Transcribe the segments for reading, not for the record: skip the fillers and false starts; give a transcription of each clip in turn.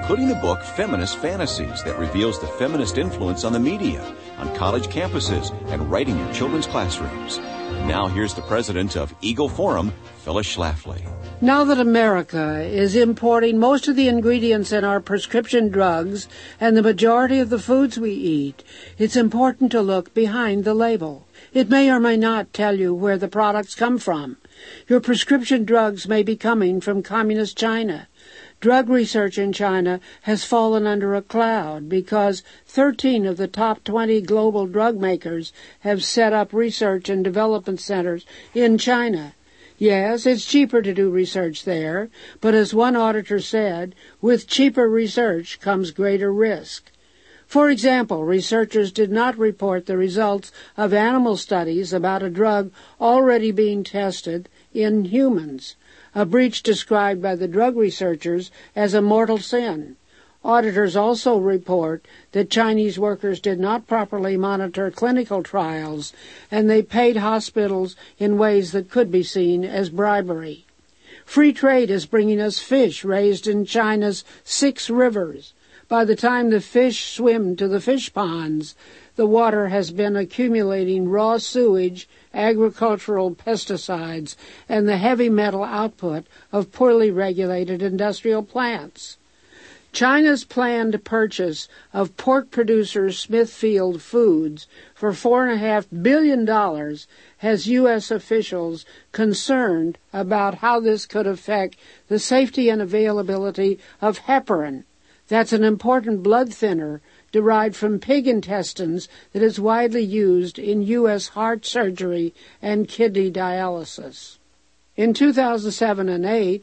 including the book Feminist Fantasies that reveals the feminist influence on the media, on college campuses, and right in your children's classrooms. Now here's the president of Eagle Forum, Phyllis Schlafly. Now that America is importing most of the ingredients in our prescription drugs and the majority of the foods we eat, it's important to look behind the label. It may or may not tell you where the products come from. Your prescription drugs may be coming from communist China. Drug research in China has fallen under a cloud because 13 of the top 20 global drug makers have set up research and development centers in China. Yes, it's cheaper to do research there, but as one auditor said, with cheaper research comes greater risk. For example, researchers did not report the results of animal studies about a drug already being tested in humans, a breach described by the drug researchers as a mortal sin. Auditors also report that Chinese workers did not properly monitor clinical trials, and they paid hospitals in ways that could be seen as bribery. Free trade is bringing us fish raised in China's 6 rivers. By the time the fish swim to the fish ponds, the water has been accumulating raw sewage, agricultural pesticides, and the heavy metal output of poorly regulated industrial plants. China's planned purchase of pork producer Smithfield Foods for $4.5 billion has U.S. officials concerned about how this could affect the safety and availability of heparin. That's an important blood thinner derived from pig intestines that is widely used in U.S. heart surgery and kidney dialysis. In 2007 and 2008,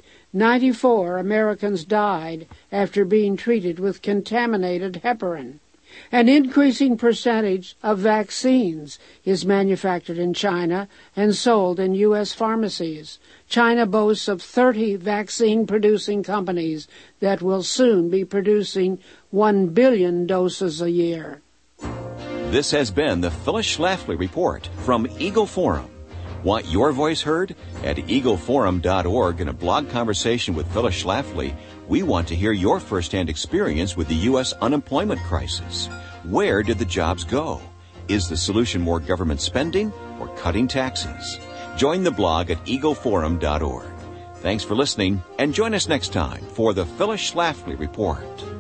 94 Americans died after being treated with contaminated heparin. An increasing percentage of vaccines is manufactured in China and sold in U.S. pharmacies. China boasts of 30 vaccine-producing companies that will soon be producing 1 billion doses a year. This has been the Phyllis Schlafly Report from Eagle Forum. Want your voice heard? At eagleforum.org, in a blog conversation with Phyllis Schlafly, we want to hear your firsthand experience with the U.S. unemployment crisis. Where did the jobs go? Is the solution more government spending or cutting taxes? Join the blog at eagleforum.org. Thanks for listening, and join us next time for the Phyllis Schlafly Report.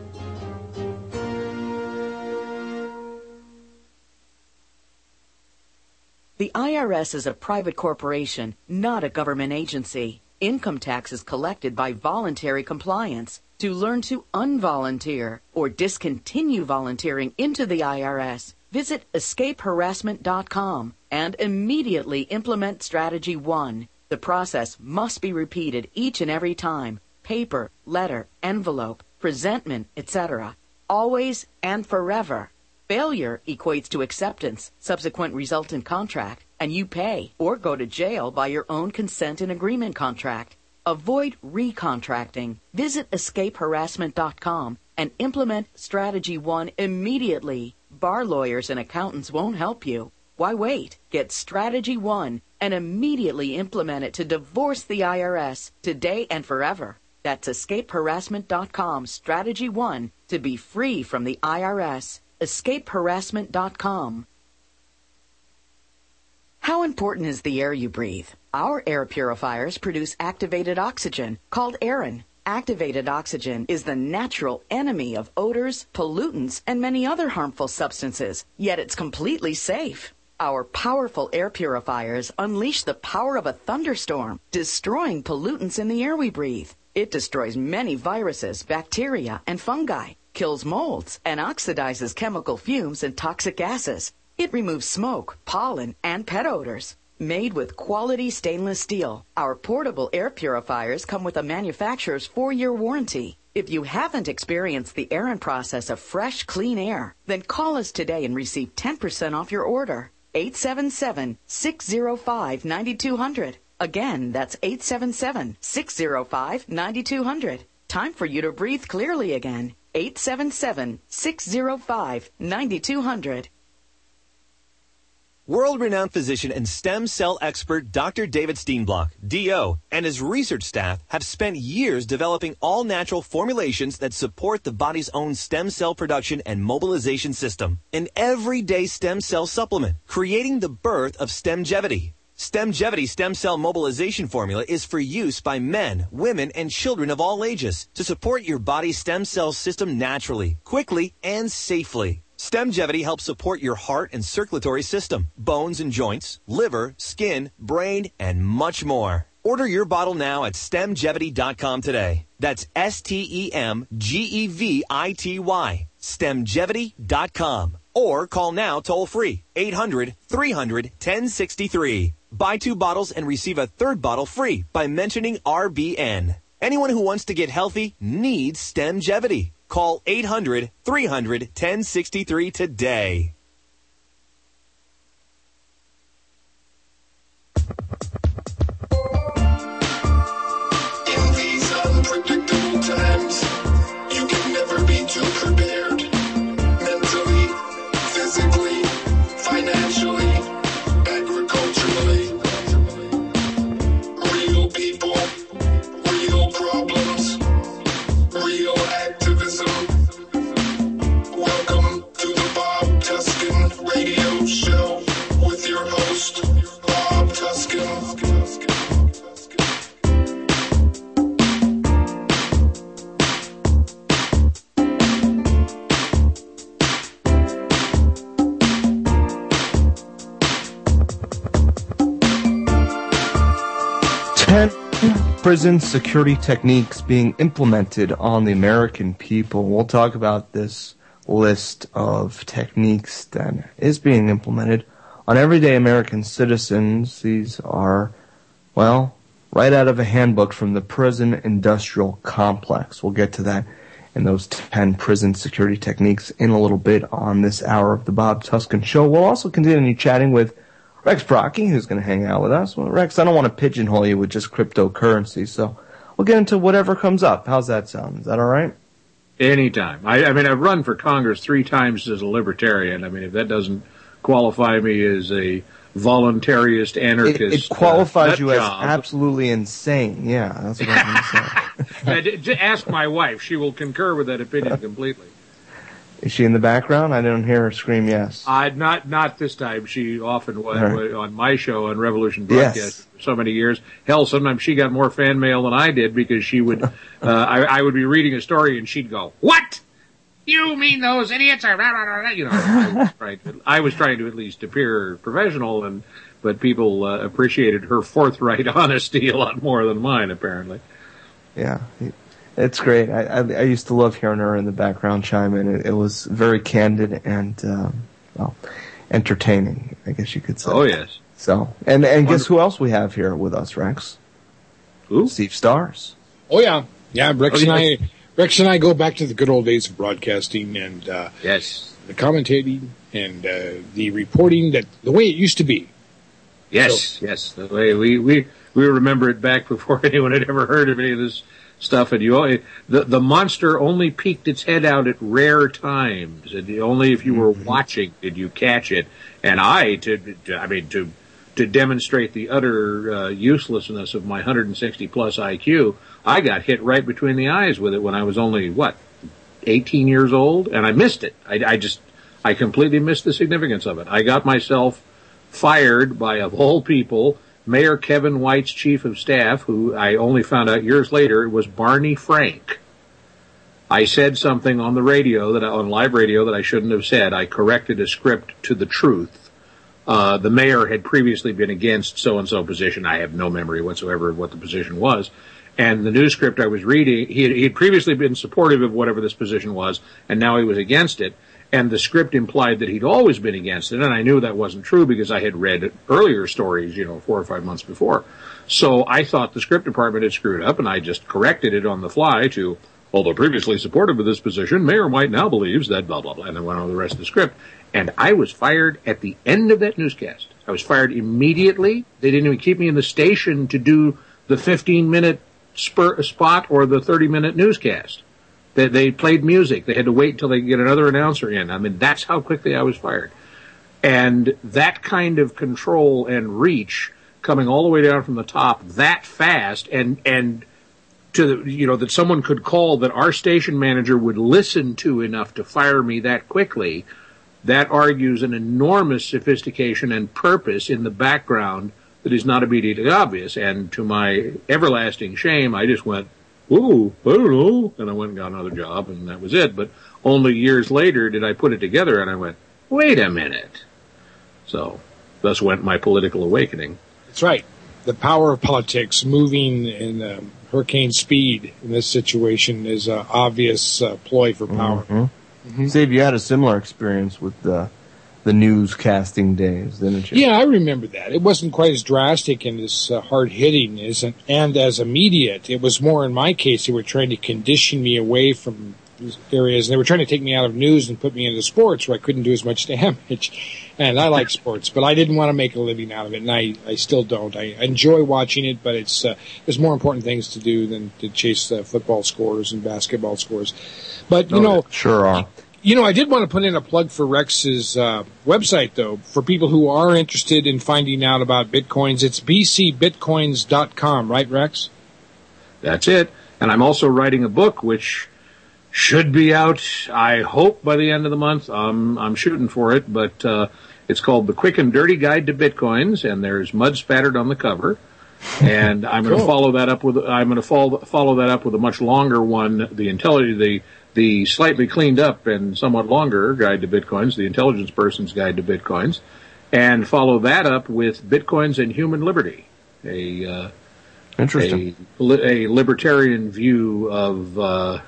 The IRS is a private corporation, not a government agency. Income tax is collected by voluntary compliance. To learn to unvolunteer or discontinue volunteering into the IRS, visit escapeharassment.com and immediately implement Strategy 1. The process must be repeated each and every time. Paper, letter, envelope, presentment, etc. Always and forever. Failure equates to acceptance, subsequent resultant contract, and you pay or go to jail by your own consent and agreement contract. Avoid recontracting. Visit escapeharassment.com and implement Strategy 1 immediately. Bar lawyers and accountants won't help you. Why wait? Get Strategy 1 and immediately implement it to divorce the IRS today and forever. That's escapeharassment.com, Strategy 1, to be free from the IRS. escapeharassment.com. How important is the air you breathe? Our air purifiers produce activated oxygen, called Aerin. Activated oxygen is the natural enemy of odors, pollutants, and many other harmful substances, yet it's completely safe. Our powerful air purifiers unleash the power of a thunderstorm, destroying pollutants in the air we breathe. It destroys many viruses, bacteria, and fungi, kills molds, and oxidizes chemical fumes and toxic gases. It removes smoke, pollen, and pet odors. Made with quality stainless steel, our portable air purifiers come with a manufacturer's 4-year warranty. If you haven't experienced the Aerin process of fresh, clean air, then call us today and receive 10% off your order. 877-605-9200. Again, that's 877-605-9200. Time for you to breathe clearly again. 877-605-9200. World-renowned physician and stem cell expert Dr. David Steenblock, DO, and his research staff have spent years developing all-natural formulations that support the body's own stem cell production and mobilization system. An everyday stem cell supplement, creating the birth of Stemgevity. Stemgevity stem cell mobilization formula is for use by men, women, and children of all ages to support your body's stem cell system naturally, quickly, and safely. Stemgevity helps support your heart and circulatory system, bones and joints, liver, skin, brain, and much more. Order your bottle now at stemgevity.com today. That's STEMGEVITY, stemgevity.com. Or call now toll free, 800-300-1063. Buy 2 bottles and receive a 3rd bottle free by mentioning RBN. Anyone who wants to get healthy needs Stemgevity. Call 800-300-1063 today. In these unpredictable times, you can never be too prepared. Mentally, physically, financially, agriculturally. Real people, real problems, real activism. Welcome to the Bob Tuskin Radio Show with your host, Bob Tuskin. 10 prison security techniques being implemented on the American people. We'll talk about this list of techniques that is being implemented on everyday American citizens. These are, well, right out of a handbook from the Prison Industrial Complex. We'll get to that and those 10 prison security techniques in a little bit on this hour of the Bob Tuskin Show. We'll also continue chatting with Rex Brocky, who's going to hang out with us. Well, Rex, I don't want to pigeonhole you with just cryptocurrency, so we'll get into whatever comes up. How's that sound? Is that all right? Anytime. I mean, I've run for Congress 3 times as a libertarian. I mean, if that doesn't qualify me as a voluntarist anarchist, it qualifies you as absolutely insane. Yeah, that's what I'm going to say. Ask my wife; she will concur with that opinion completely. Is she in the background? I didn't hear her scream yes. Not this time. She often was on my show on Revolution Broadcast for so many years. Hell, sometimes she got more fan mail than I did because she would. I would be reading a story and she'd go, "What? You mean those idiots are?" You know, I was trying to at least appear professional, but people appreciated her forthright honesty a lot more than mine, apparently. Yeah. It's great. I used to love hearing her in the background chime in. It was very candid and, well, entertaining, I guess you could say. Oh, yes. So, and guess who else we have here with us, Rex? Who? Steve Stars. Oh, yeah. Yeah, Rex and I go back to the good old days of broadcasting and, yes, the commentating and, the reporting the way it used to be. Yes, yes. The way we remember it back before anyone had ever heard of any of this stuff, and the monster only peeked its head out at rare times, and only if you were watching did you catch it. And to demonstrate the utter uselessness of my 160 plus IQ, I got hit right between the eyes with it when I was only 18 years old, and I missed it. I completely missed the significance of it. I got myself fired by, of all people, Mayor Kevin White's chief of staff, who I only found out years later was Barney Frank. I said something on the radio on live radio that I shouldn't have said. I corrected a script to the truth. The mayor had previously been against so-and-so position. I have no memory whatsoever of what the position was. And the news script I was reading, he had previously been supportive of whatever this position was, and now he was against it. And the script implied that he'd always been against it, and I knew that wasn't true because I had read earlier stories, 4 or 5 months before. So I thought the script department had screwed up, and I just corrected it on the fly to, although previously supportive of this position, Mayor White now believes that blah, blah, blah, and then went on the rest of the script. And I was fired at the end of that newscast. I was fired immediately. They didn't even keep me in the station to do the 15-minute spot or the 30-minute newscast. They played music. They had to wait until they could get another announcer in. I mean, that's how quickly I was fired. And that kind of control and reach coming all the way down from the top that fast, and to the, that someone could call that our station manager would listen to enough to fire me that quickly, that argues an enormous sophistication and purpose in the background that is not immediately obvious. And to my everlasting shame, I just went, "Ooh, I don't know," and I went and got another job, and that was it. But only years later did I put it together, and I went, "Wait a minute." So, thus went my political awakening. That's right. The power of politics moving in hurricane speed in this situation is an obvious ploy for power. Mm-hmm. Mm-hmm. Steve, you had a similar experience with the newscasting days, didn't you? Yeah, I remember that. It wasn't quite as drastic and as hard-hitting and as immediate. It was more, in my case, they were trying to condition me away from areas. They were trying to take me out of news and put me into sports where I couldn't do as much damage. And I like sports, but I didn't want to make a living out of it, and I still don't. I enjoy watching it, but there's more important things to do than to chase football scores and basketball scores. But, sure are. I did want to put in a plug for Rex's website, though, for people who are interested in finding out about Bitcoins. It's bcbitcoins.com, right, Rex? That's it. And I'm also writing a book, which should be out, I hope, by the end of the month. I'm shooting for it, but it's called The Quick and Dirty Guide to Bitcoins, and there's mud spattered on the cover. And I'm going to follow that up with a much longer one, the slightly cleaned up and somewhat longer Guide to Bitcoins, the Intelligence Person's Guide to Bitcoins, and follow that up with Bitcoins and Human Liberty, a libertarian view of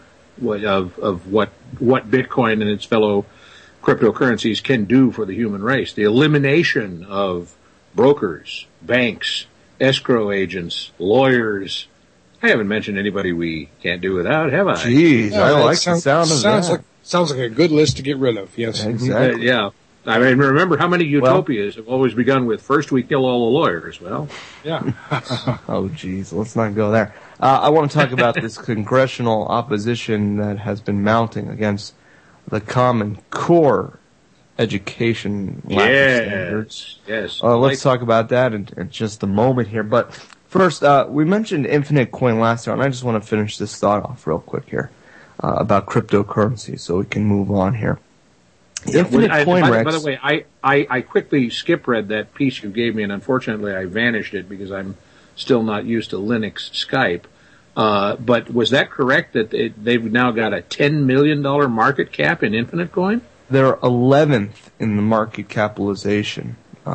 what Bitcoin and its fellow cryptocurrencies can do for the human race. The elimination of brokers, banks, escrow agents, lawyers. I haven't mentioned anybody we can't do without, have I? Jeez, I like the sound of that. Sounds like a good list to get rid of, yes. Exactly. Yeah. I mean, remember how many utopias have always begun with, first we kill all the lawyers? Well, yeah. Oh, geez, let's not go there. I want to talk about this congressional opposition that has been mounting against the Common Core education standards. Yes. Let's talk about that in just a moment here. But first, we mentioned Infinite Coin last time, and I just want to finish this thought off real quick here about cryptocurrency so we can move on here. Infinite Coin, Rex. By the way, I quickly skip-read that piece you gave me, and unfortunately I vanished it because I'm still not used to Linux Skype. But was that correct that they've now got a $10 million market cap in Infinite Coin? They're 11th in the market capitalization,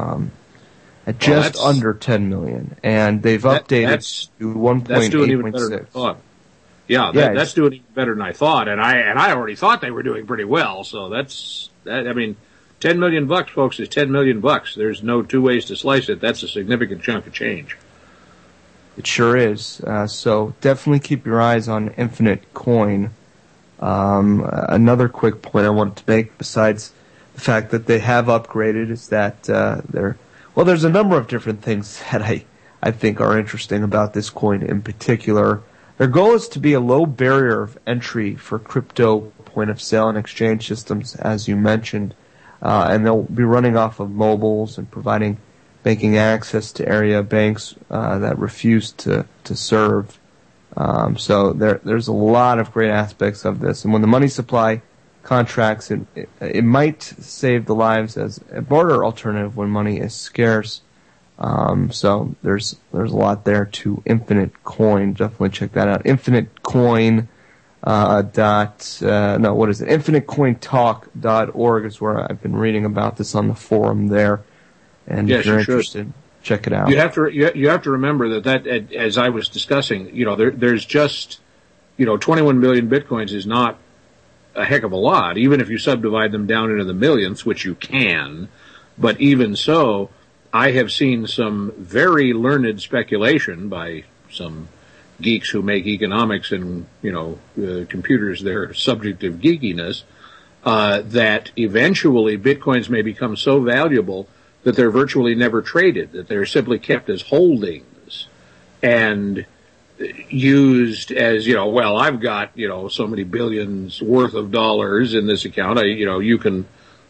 at just under 10 million, and they've updated to 1.8.6. That's doing even better than I thought, and I already thought they were doing pretty well. So I mean, $10 million, folks, is $10 million. There's no two ways to slice it. That's a significant chunk of change. It sure is. So definitely keep your eyes on Infinite Coin. Another quick point I wanted to make, besides the fact that they have upgraded, is that there's a number of different things that I think are interesting about this coin in particular. Their goal is to be a low barrier of entry for crypto point of sale and exchange systems, as you mentioned, and they'll be running off of mobiles and providing banking access to area banks that refuse to serve. So there's a lot of great aspects of this. And when the money supply contracts, it might save the lives as a barter alternative when money is scarce. So there's a lot there to Infinite Coin. Definitely check that out. Infinite Coin InfiniteCoinTalk.org is where I've been reading about this on the forum there. And yes, if you're interested, check it out. You have to remember that as I was discussing, there's just 21 million bitcoins is not a heck of a lot, even if you subdivide them down into the millions, which you can. But even so, I have seen some very learned speculation by some geeks who make economics and computers their subject of geekiness, that eventually bitcoins may become so valuable that they're virtually never traded, that they're simply kept as holdings and used as, I've got, so many billions worth of dollars in this account. You can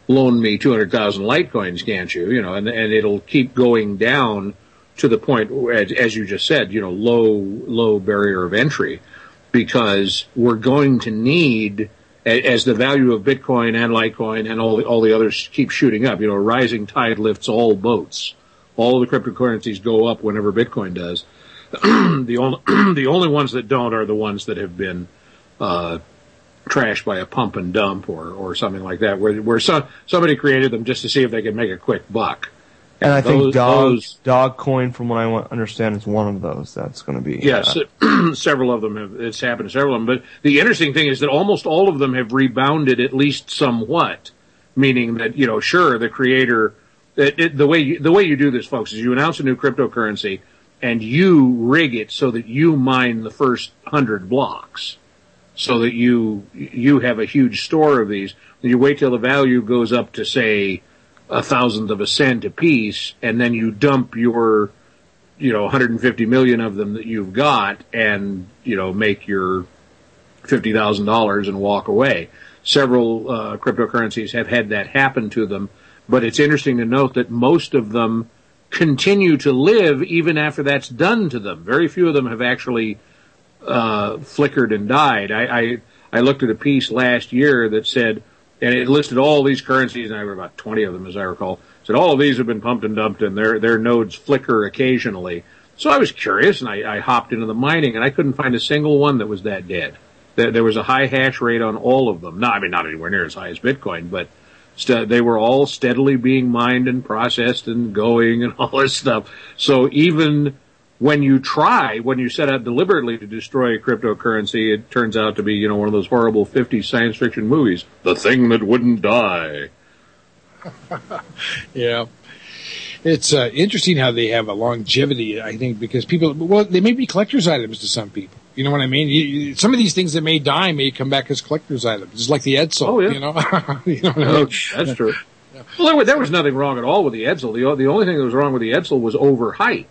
loan me 200,000 Litecoins, can't you? And it'll keep going down to the point, as you just said, low barrier of entry, because we're going to need, as the value of Bitcoin and Litecoin and all the others keep shooting up, a rising tide lifts all boats. All of the cryptocurrencies go up whenever Bitcoin does. The only ones that don't are the ones that have been trashed by a pump and dump or something like that, where somebody created them just to see if they could make a quick buck. And I think Dogcoin, from what I understand, is one of those. That's going to be yes. Several of them it's happened to several of them. But the interesting thing is that almost all of them have rebounded at least somewhat, meaning that sure, the creator. The way you do this, folks, is you announce a new cryptocurrency and you rig it so that you mine the first 100 blocks, so that you have a huge store of these. And you wait till the value goes up to, say, 1/1000th of a cent a piece, and then you dump your 150 million of them that you've got, and make your $50,000 and walk away. Several cryptocurrencies have had that happen to them. But it's interesting to note that most of them continue to live even after that's done to them. Very few of them have actually flickered and died. I looked at a piece last year that said, and it listed all these currencies, and I read about 20 of them as I recall, said all of these have been pumped and dumped and their nodes flicker occasionally. So I was curious, and I hopped into the mining, and I couldn't find a single one that was that dead. There was a high hash rate on all of them. Not anywhere near as high as Bitcoin, but they were all steadily being mined and processed and going and all this stuff. So even when you set out deliberately to destroy a cryptocurrency, it turns out to be, one of those horrible 50s science fiction movies, The Thing That Wouldn't Die. Yeah. It's interesting how they have a longevity, I think, because they may be collector's items to some people. You know what I mean? Some of these things that may die may come back as collector's items. It's like the Edsel, oh, yeah. You know what I mean? That's true. Yeah. Well, there was nothing wrong at all with the Edsel. The only thing that was wrong with the Edsel was overhype.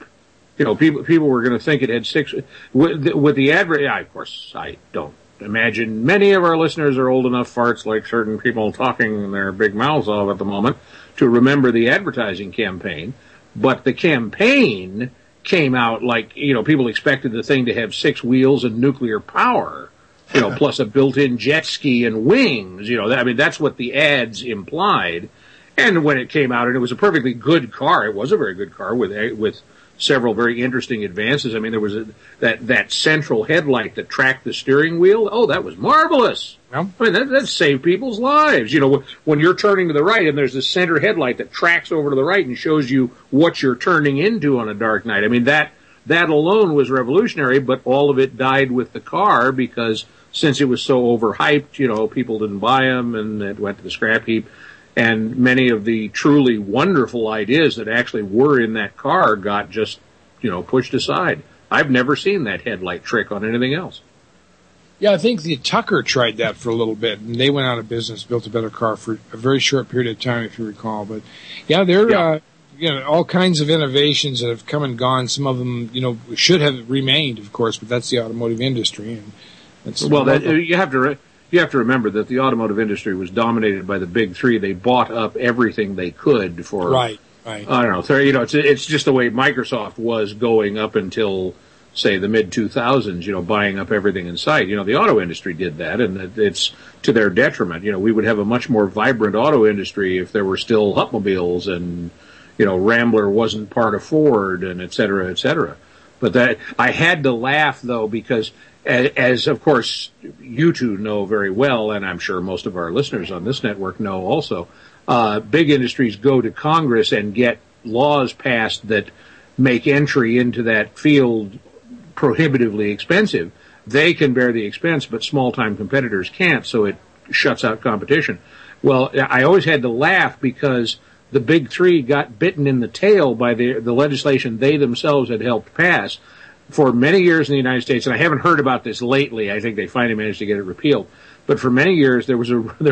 People were going to think it had six. With the advert, of course, I don't imagine many of our listeners are old enough farts like certain people talking their big mouths off at the moment to remember the advertising campaign. But the campaign came out like, people expected the thing to have 6 wheels and nuclear power, plus a built-in jet ski and wings, that's what the ads implied. And when it came out, and it was a perfectly good car, it was a very good car with several very interesting advances. I mean, there was that central headlight that tracked the steering wheel. Oh, that was marvelous. Yeah. I mean, that saved people's lives. When you're turning to the right and there's this center headlight that tracks over to the right and shows you what you're turning into on a dark night. I mean, that alone was revolutionary, but all of it died with the car because since it was so overhyped, people didn't buy them and it went to the scrap heap. And many of the truly wonderful ideas that actually were in that car got just, pushed aside. I've never seen that headlight trick on anything else. Yeah, I think the Tucker tried that for a little bit, and they went out of business, built a better car for a very short period of time, if you recall. But yeah, all kinds of innovations that have come and gone. Some of them, should have remained, of course, but that's the automotive industry. And that's you have to remember that the automotive industry was dominated by the big three. They bought up everything they could for right. I don't know. It's just the way Microsoft was going up until, say, the mid-2000s, buying up everything in sight. The auto industry did that, and it's to their detriment. We would have a much more vibrant auto industry if there were still Hupmobiles and, Rambler wasn't part of Ford and et cetera, et cetera. But that I had to laugh, though, because as of course you two know very well, and I'm sure most of our listeners on this network know also, big industries go to Congress and get laws passed that make entry into that field prohibitively expensive. They can bear the expense, but small-time competitors can't, so it shuts out competition. Well, I always had to laugh because the big three got bitten in the tail by the legislation they themselves had helped pass. For many years in the United States, and I haven't heard about this lately, I think they finally managed to get it repealed, but for many years there was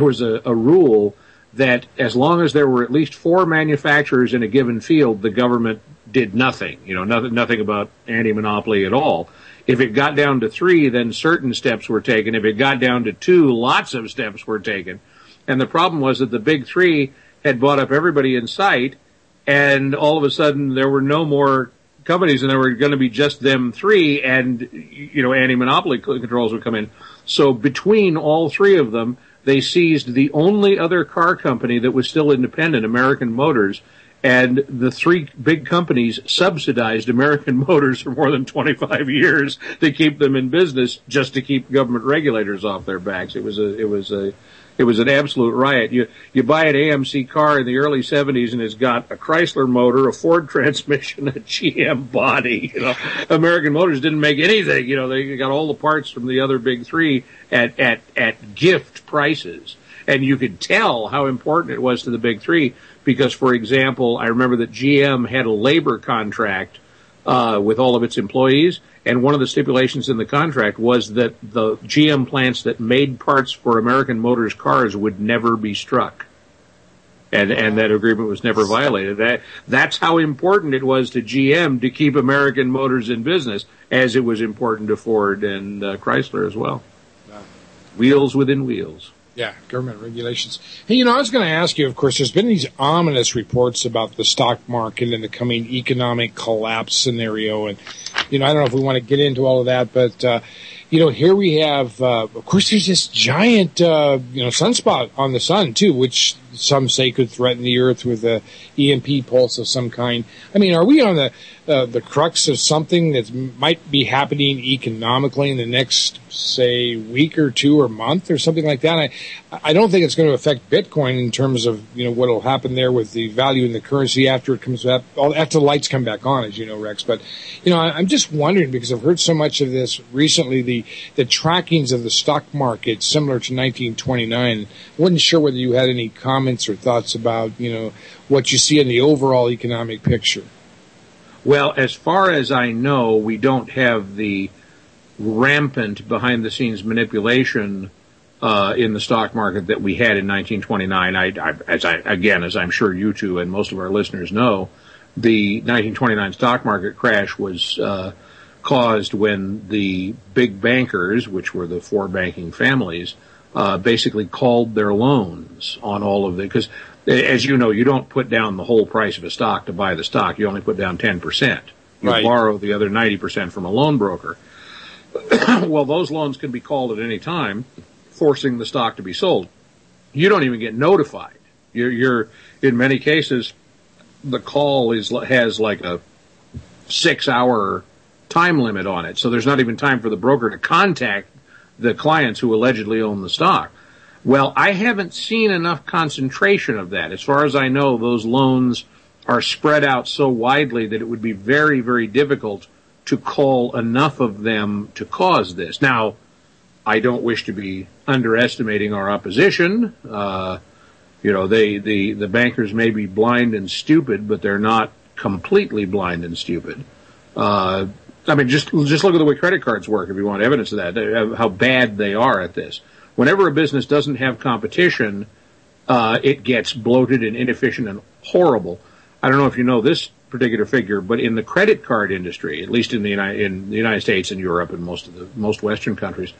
a rule that as long as there were at least 4 manufacturers in a given field, the government did nothing. Nothing about anti-monopoly at all. If it got down to 3, then certain steps were taken. If it got down to 2, lots of steps were taken. And the problem was that the big three had bought up everybody in sight, and all of a sudden there were no more companies, and there were going to be just them three, and, anti-monopoly controls would come in. So between all three of them, they seized the only other car company that was still independent, American Motors, and the three big companies subsidized American Motors for more than 25 years to keep them in business, just to keep government regulators off their backs. It was an absolute riot. You buy an AMC car in the early 70s and it's got a Chrysler motor, a Ford transmission, a GM body. American Motors didn't make anything. They got all the parts from the other big three at gift prices. And you could tell how important it was to the big three because, for example, I remember that GM had a labor contract with all of its employees, and one of the stipulations in the contract was that the GM plants that made parts for American Motors cars would never be struck. And that agreement was never violated. That's how important it was to GM to keep American Motors in business, as it was important to Ford and Chrysler as well. Wow. Wheels within wheels. Yeah, government regulations. Hey, I was going to ask you, of course, there's been these ominous reports about the stock market and the coming economic collapse scenario. And, I don't know if we want to get into all of that, but, here we have, of course, there's this giant, sunspot on the sun, too, which some say could threaten the Earth with a EMP pulse of some kind. I mean, are we on the crux of something that might be happening economically in the next, say, week or two or month or something like that? I don't think it's going to affect Bitcoin in terms of, what will happen there with the value in the currency after it comes up, after the lights come back on, as you know, Rex. But, I'm just wondering, because I've heard so much of this recently, the trackings of the stock market similar to 1929. I wasn't sure whether you had any comments or thoughts about, what you see in the overall economic picture. Well, as far as I know, we don't have the rampant behind-the-scenes manipulation in the stock market that we had in 1929. As I'm sure you two and most of our listeners know, the 1929 stock market crash was caused when the big bankers, which were the four banking families, basically called their loans on all of the, because as you know, you don't put down the whole price of a stock to buy the stock. You only put down 10%. You borrow the other 90% from a loan broker. Well, those loans can be called at any time, forcing the stock to be sold. You don't even get notified. You're in many cases, the call has like a 6-hour time limit on it. So there's not even time for the broker to contact the clients who allegedly own the stock. Well, I haven't seen enough concentration of that. As far as I know, those loans are spread out so widely that it would be very, very difficult to call enough of them to cause this. Now, I don't wish to be underestimating our opposition. The bankers may be blind and stupid, but they're not completely blind and stupid. Just look at the way credit cards work if you want evidence of that, how bad they are at this. Whenever a business doesn't have competition, it gets bloated and inefficient and horrible. I don't know if you know this particular figure, but in the credit card industry, at least in the United States and Europe and most Western countries,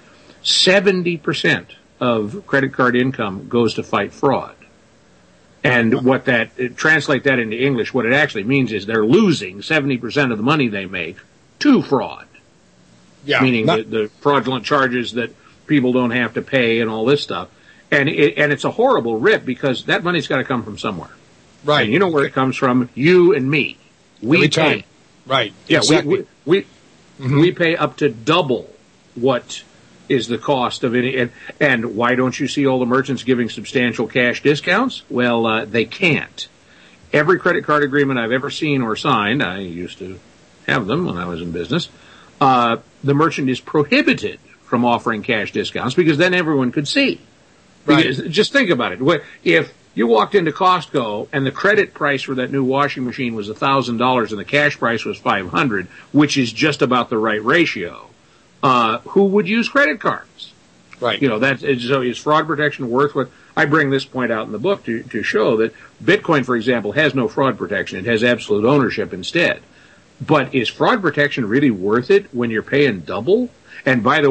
70% of credit card income goes to fight fraud. And translate that into English, what it actually means is they're losing 70% of the money they make to fraud. Yeah, meaning the fraudulent charges that people don't have to pay and all this stuff. And it's a horrible rip because that money's got to come from somewhere. Right. And you know where it comes from? You and me. We pay. Right. Yeah, exactly. We pay up to double what is the cost of any. And why don't you see all the merchants giving substantial cash discounts? Well, they can't. Every credit card agreement I've ever seen or signed, I used to have them when I was in business, the merchant is prohibited from offering cash discounts because then everyone could see. Right. Because, just think about it. If you walked into Costco and the credit price for that new washing machine was $1,000 and the cash price was $500, which is just about the right ratio, who would use credit cards? Right. So is fraud protection worth what? I bring this point out in the book to show that Bitcoin, for example, has no fraud protection. It has absolute ownership instead. But is fraud protection really worth it when you're paying double? And by the way,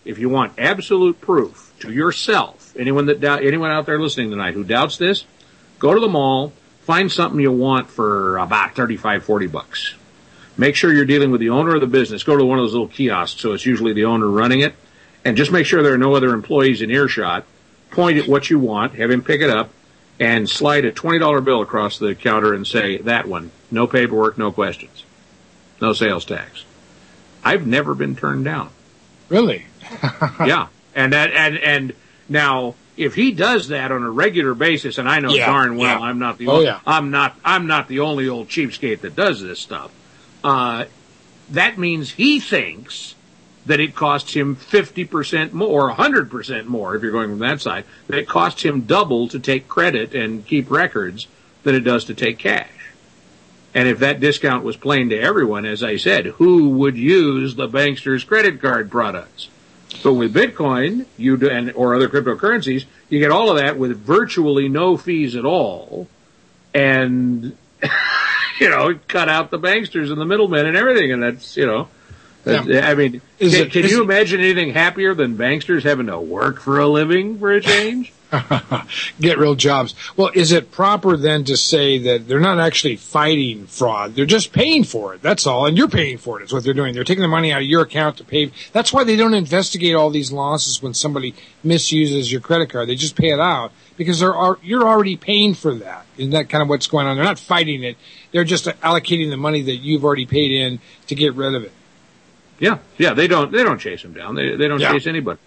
if you want absolute proof to yourself, anyone out there listening tonight who doubts this, go to the mall, find something you want for about $35-40. Make sure you're dealing with the owner of the business. Go to one of those little kiosks, so it's usually the owner running it, and just make sure there are no other employees in earshot. Point at what you want, have him pick it up, and slide a $20 bill across the counter and say, that one, no paperwork, no questions, no sales tax. I've never been turned down. Really? Yeah. And now, if he does that on a regular basis, and I know darn well I'm not the only, I'm not the only old cheapskate that does this stuff. That means he thinks that it costs him 50% more, or 100% more, if you're going from that side, that it costs him double to take credit and keep records than it does to take cash. And if that discount was plain to everyone, as I said, who would use the bankster's credit card products? But with Bitcoin, or other cryptocurrencies, you get all of that with virtually no fees at all, and cut out the banksters and the middlemen and everything, and that's I mean, can you imagine anything happier than banksters having to work for a living for a change? Get real jobs. Well, is it proper then to say that they're not actually fighting fraud? They're just paying for it. That's all. And you're paying for it is what they're doing. They're taking the money out of your account to pay. That's why they don't investigate all these losses when somebody misuses your credit card. They just pay it out because you're already paying for that. Isn't that kind of what's going on? They're not fighting it. They're just allocating the money that you've already paid in to get rid of it. Yeah. They don't chase them down. They don't chase anybody.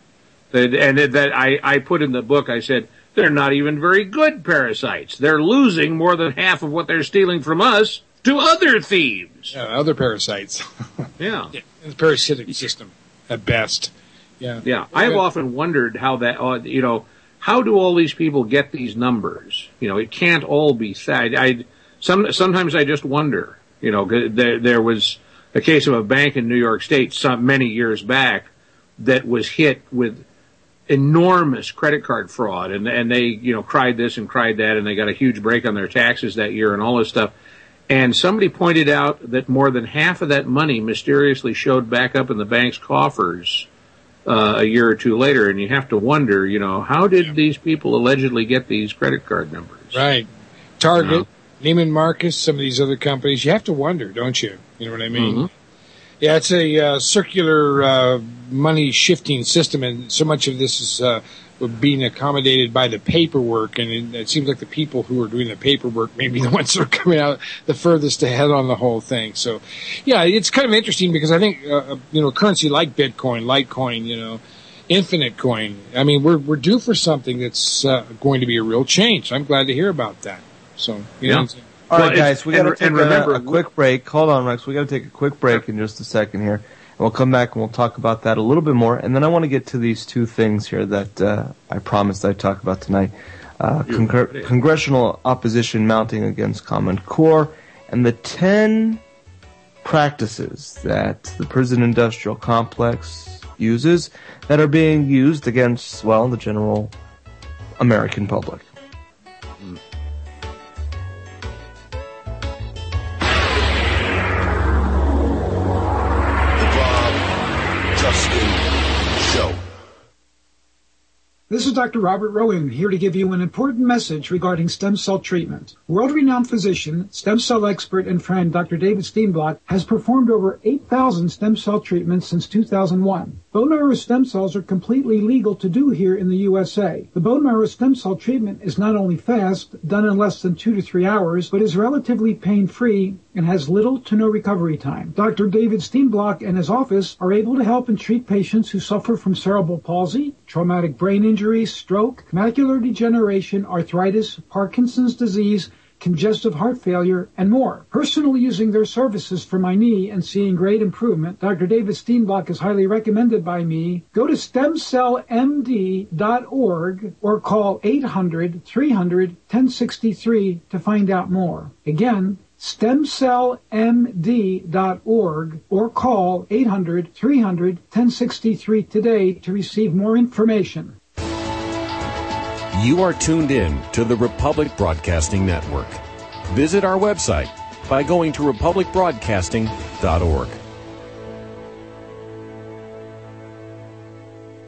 I put in the book, I said, they're not even very good parasites. They're losing more than half of what they're stealing from us to other thieves. Yeah, other parasites. Yeah. The parasitic system at best. Yeah. Yeah. I've often wondered how that, how do all these people get these numbers? It can't all be sad. Sometimes I just wonder, there was a case of a bank in New York State many years back that was hit with enormous credit card fraud, and they, cried this and cried that, and they got a huge break on their taxes that year and all this stuff. And somebody pointed out that more than half of that money mysteriously showed back up in the bank's coffers a year or two later, and you have to wonder, how did these people allegedly get these credit card numbers? Right. Target, Neiman Marcus, some of these other companies, you have to wonder, don't you? You know what I mean? Mm-hmm. Yeah, it's a circular money shifting system, and so much of this is being accommodated by the paperwork, and it seems like the people who are doing the paperwork may be the ones that are coming out the furthest ahead on the whole thing. So, yeah, it's kind of interesting because I think currency like Bitcoin, Litecoin, Infinite Coin. I mean, we're due for something that's going to be a real change. I'm glad to hear about that. So, All right, guys, we got to take a quick break. Hold on, Rex. We got to take a quick break in just a second here, and we'll come back and we'll talk about that a little bit more. And then I want to get to these two things here that I promised I'd talk about tonight: congressional opposition mounting against Common Core, and the 10 practices that the prison industrial complex uses that are being used against, the general American public. This is Dr. Robert Rowan here to give you an important message regarding stem cell treatment. World-renowned physician, stem cell expert, and friend Dr. David Steenblock has performed over 8,000 stem cell treatments since 2001. Bone marrow stem cells are completely legal to do here in the USA. The bone marrow stem cell treatment is not only fast, done in less than 2 to 3 hours, but is relatively pain-free and has little to no recovery time. Dr. David Steenblock and his office are able to help and treat patients who suffer from cerebral palsy, traumatic brain injury, stroke, macular degeneration, arthritis, Parkinson's disease, congestive heart failure, and more. Personally using their services for my knee and seeing great improvement, Dr. David Steenblock is highly recommended by me. Go to stemcellmd.org or call 800-300-1063 to find out more. Again, stemcellmd.org or call 800-300-1063 today to receive more information. You are tuned in to the Republic Broadcasting Network. Visit our website by going to republicbroadcasting.org.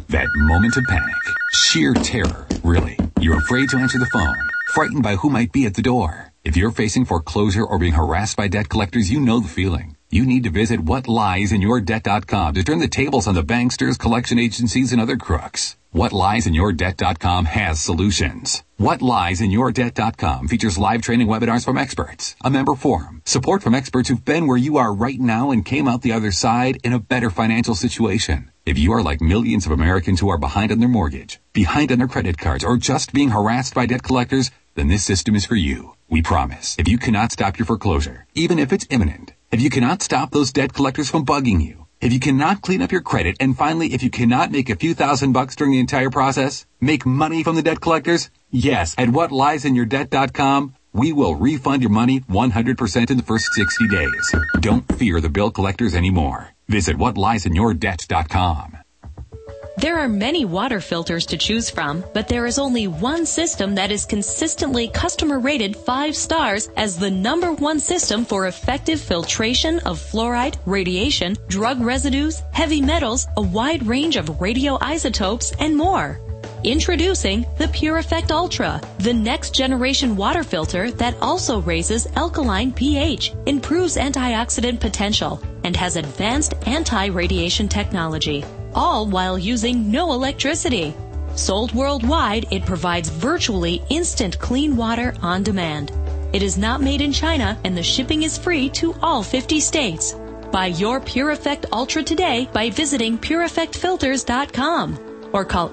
That moment of panic. Sheer terror, really. You're afraid to answer the phone. Frightened by who might be at the door. If you're facing foreclosure or being harassed by debt collectors, you know the feeling. You need to visit whatliesInYourDebt.com to turn the tables on the banksters, collection agencies, and other crooks. WhatLiesInYourDebt.com has solutions. WhatLiesInYourDebt.com features live training webinars from experts, a member forum, support from experts who've been where you are right now and came out the other side in a better financial situation. If you are like millions of Americans who are behind on their mortgage, behind on their credit cards, or just being harassed by debt collectors, then this system is for you. We promise. If you cannot stop your foreclosure, even if it's imminent, if you cannot stop those debt collectors from bugging you, if you cannot clean up your credit, and finally, if you cannot make a few $1,000s during the entire process, make money from the debt collectors, yes, at WhatLiesInYourDebt.com, we will refund your money 100% in the first 60 days. Don't fear the bill collectors anymore. Visit WhatLiesInYourDebt.com. There are many water filters to choose from, but there is only one system that is consistently customer rated 5 stars as the #1 system for effective filtration of fluoride, radiation, drug residues, heavy metals, a wide range of radioisotopes, and more. Introducing the Pure Effect Ultra, the next generation water filter that also raises alkaline pH, improves antioxidant potential, and has advanced anti-radiation technology, all while using no electricity. Sold worldwide, it provides virtually instant clean water on demand. It is not made in China, and the shipping is free to all 50 states. Buy your Pure Effect Ultra today by visiting PureEffectFilters.com. or call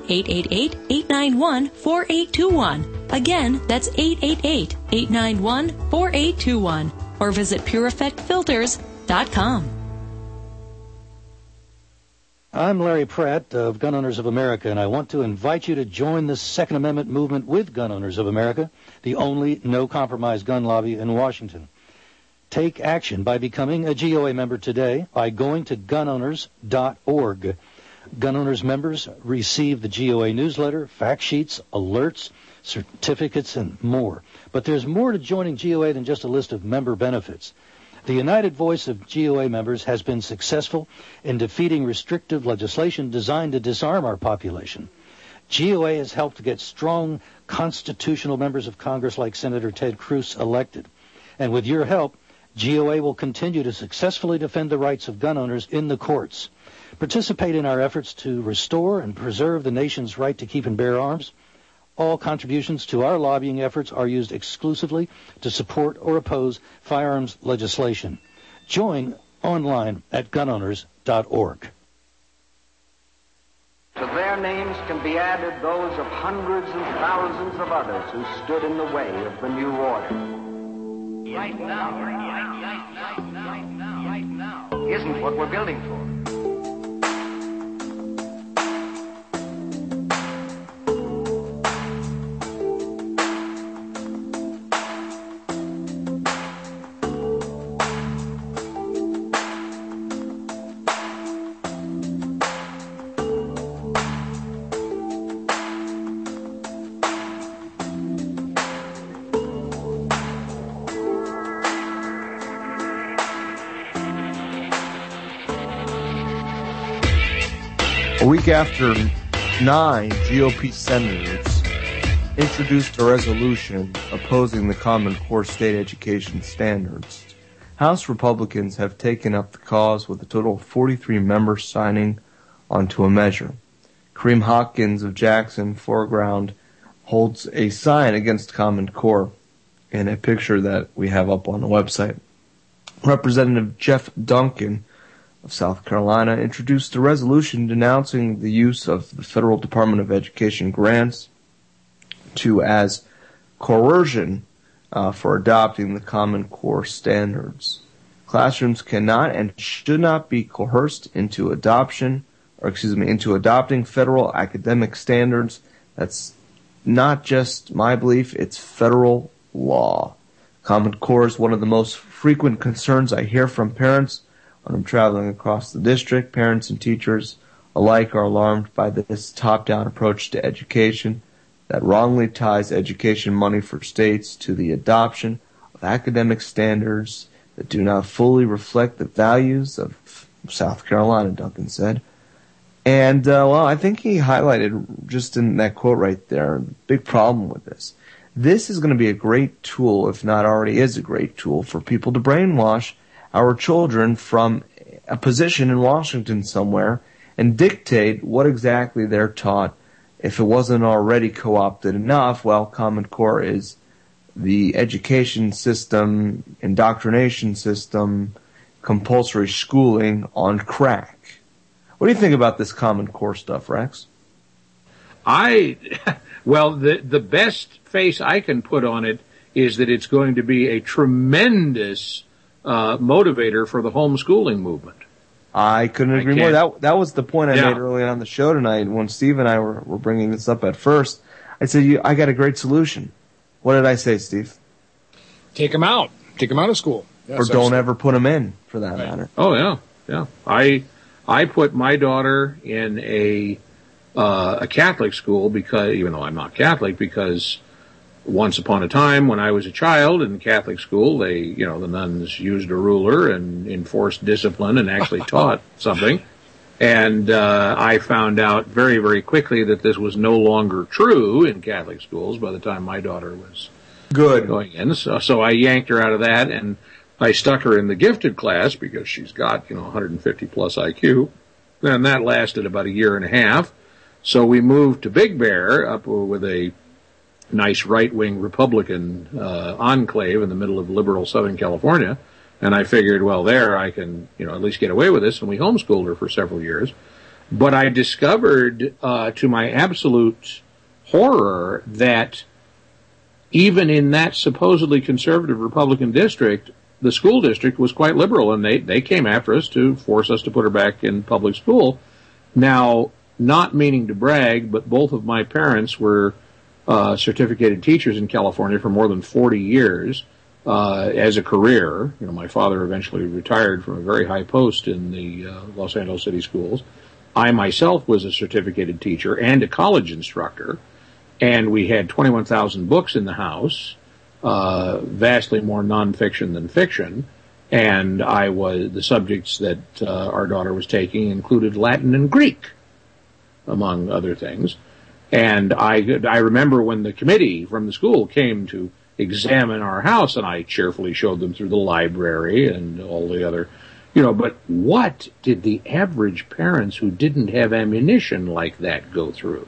888-891-4821. Again, that's 888-891-4821. Or visit PureEffectFilters.com. I'm Larry Pratt of Gun Owners of America, and I want to invite you to join the Second Amendment movement with Gun Owners of America, the only no-compromise gun lobby in Washington. Take action by becoming a GOA member today by going to gunowners.org. Gun Owners members receive the GOA newsletter, fact sheets, alerts, certificates, and more. But there's more to joining GOA than just a list of member benefits. The united voice of GOA members has been successful in defeating restrictive legislation designed to disarm our population. GOA has helped to get strong constitutional members of Congress like Senator Ted Cruz elected. And with your help, GOA will continue to successfully defend the rights of gun owners in the courts. Participate in our efforts to restore and preserve the nation's right to keep and bear arms. All contributions to our lobbying efforts are used exclusively to support or oppose firearms legislation. Join online at gunowners.org. To their names can be added those of hundreds and thousands of others who stood in the way of the new order. Right now isn't what we're building for. A week after 9 GOP senators introduced a resolution opposing the Common Core state education standards, House Republicans have taken up the cause with a total of 43 members signing onto a measure. Kareem Hopkins of Jackson, foreground, holds a sign against Common Core in a picture that we have up on the website. Representative Jeff Duncan of South Carolina introduced a resolution denouncing the use of the Federal Department of Education grants as coercion for adopting the Common Core standards. Classrooms cannot and should not be coerced into adopting federal academic standards. That's not just my belief, it's federal law. Common Core is one of the most frequent concerns I hear from parents when I'm traveling across the district. Parents and teachers alike are alarmed by this top-down approach to education that wrongly ties education money for states to the adoption of academic standards that do not fully reflect the values of South Carolina, Duncan said. And, I think he highlighted just in that quote right there, big problem with this. This is going to be a great tool, if not already is a great tool, for people to brainwash our children from a position in Washington somewhere and dictate what exactly they're taught. If it wasn't already co-opted enough, well, Common Core is the education system, indoctrination system, compulsory schooling on crack. What do you think about this Common Core stuff, Rex? Well, the best face I can put on it is that it's going to be a tremendous motivator for the homeschooling movement. I couldn't agree more. That was the point I made early on the show tonight when Steve and I were bringing this up at first. I said, I got a great solution. What did I say, Steve? Take them out. Take them out of school. Yes, or don't ever put them in, for that matter. Oh, yeah. I put my daughter in a Catholic school because, even though I'm not Catholic, because once upon a time when I was a child in Catholic school, the nuns used a ruler and enforced discipline and actually taught something. And I found out very, very quickly that this was no longer true in Catholic schools by the time my daughter was going in. So I yanked her out of that, and I stuck her in the gifted class because she's got 150 plus IQ. And that lasted about a year and a half. So we moved to Big Bear up with a nice right-wing Republican enclave in the middle of liberal Southern California. And I figured, well, there I can, at least get away with this. And we homeschooled her for several years. But I discovered, to my absolute horror, that even in that supposedly conservative Republican district, the school district was quite liberal. And they came after us to force us to put her back in public school. Now, not meaning to brag, but both of my parents were certificated teachers in California for more than 40 years as a career. My father eventually retired from a very high post in the Los Angeles City Schools. I myself was a certificated teacher and a college instructor, and we had 21,000 books in the house, vastly more nonfiction than fiction. And the subjects that our daughter was taking included Latin and Greek, among other things. And I remember when the committee from the school came to examine our house, and I cheerfully showed them through the library and all the other, but what did the average parents who didn't have ammunition like that go through?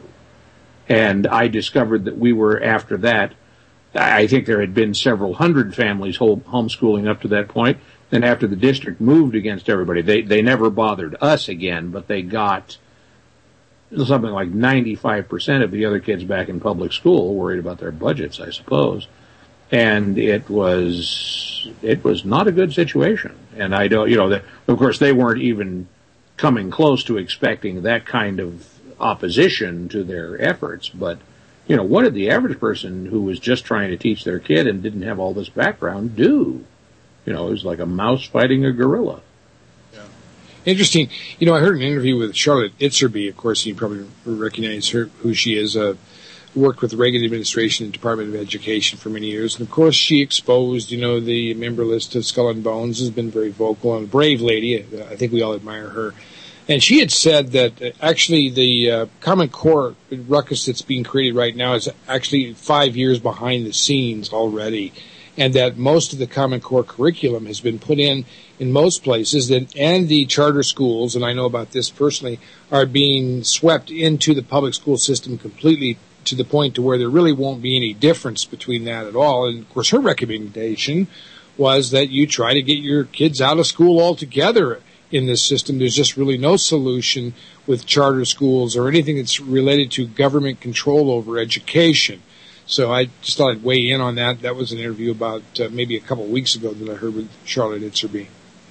And I discovered that we were, after that, I think there had been several hundred families homeschooling up to that point, and after the district moved against everybody, they never bothered us again, but they got something like 95% of the other kids back in public school, worried about their budgets, I suppose. And it was not a good situation. And I don't, of course they weren't even coming close to expecting that kind of opposition to their efforts. But, what did the average person who was just trying to teach their kid and didn't have all this background do? It was like a mouse fighting a gorilla. Interesting. I heard an interview with Charlotte Itzerby. Of course, you probably recognize her, who she is. Worked with the Reagan administration and Department of Education for many years. And, of course, she exposed, the member list of Skull and Bones, has been very vocal and a brave lady. I think we all admire her. And she had said that actually the Common Core ruckus that's being created right now is actually 5 years behind the scenes already. And that most of the Common Core curriculum has been put in most places, and the charter schools, and I know about this personally, are being swept into the public school system completely to the point to where there really won't be any difference between that at all. And, of course, her recommendation was that you try to get your kids out of school altogether in this system. There's just really no solution with charter schools or anything that's related to government control over education. So I just thought I'd weigh in on that. That was an interview about maybe a couple of weeks ago that I heard with Charlotte Itzerby.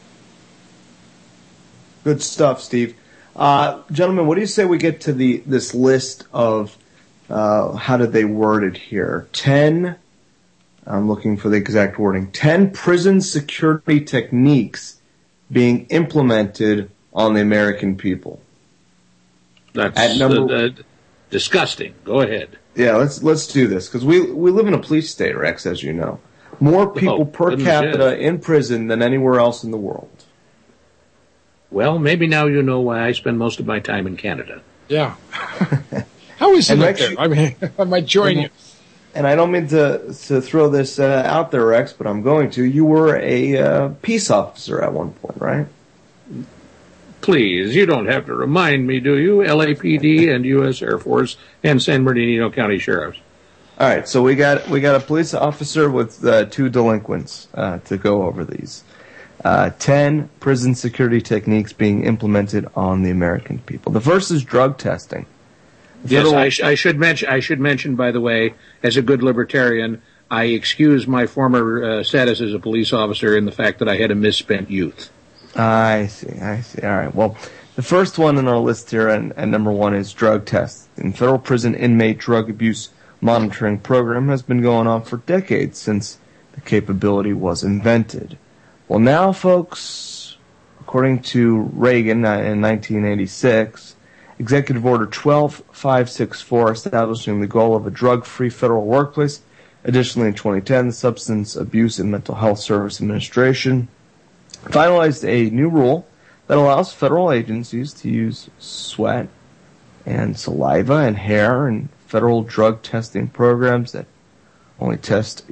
Good stuff, Steve. Gentlemen, what do you say we get to this list of, how did they word it here? 10, I'm looking for the exact wording, 10 prison security techniques being implemented on the American people. That's disgusting. Go ahead. Yeah, let's do this, because we live in a police state, Rex, as you know. More people per capita in prison than anywhere else in the world. Well, maybe now you know why I spend most of my time in Canada. Yeah. How is it up there? I mean, I might join you. And I don't mean to throw this out there, Rex, but I'm going to. You were a peace officer at one point, right? Please, you don't have to remind me, do you? LAPD and U.S. Air Force and San Bernardino County Sheriffs. All right, so we got a police officer with 2 delinquents to go over these. 10 prison security techniques being implemented on the American people. The first is drug testing. Yes, I should mention, by the way, as a good libertarian, I excuse my former status as a police officer in the fact that I had a misspent youth. I see. All right. Well, the first one on our list here, and number 1, is drug tests. The federal prison inmate drug abuse monitoring program has been going on for decades since the capability was invented. Well, now, folks, according to Reagan in 1986, Executive Order 12564 establishing the goal of a drug-free federal workplace. Additionally, in 2010, the Substance Abuse and Mental Health Service Administration finalized a new rule that allows federal agencies to use sweat and saliva and hair in federal drug testing programs that only tested